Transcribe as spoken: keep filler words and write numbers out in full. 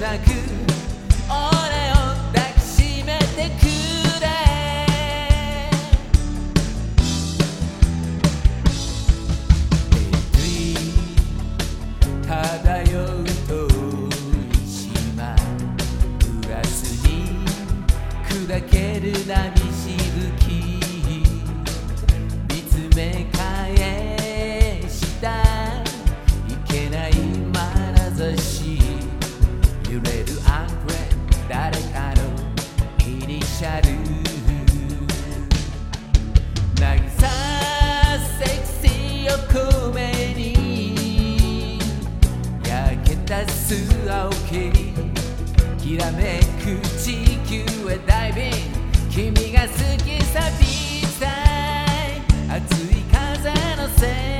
なく俺を抱きしめてくれ漂う遠い島グラスに砕ける波しぶき見つめ返したいけない眼差し揺れるアンクレ誰かのイニシャル渚セクシーを込めに焼けた素青ききらめく地球へダイビング君が好きさビーチサイ熱い風のせい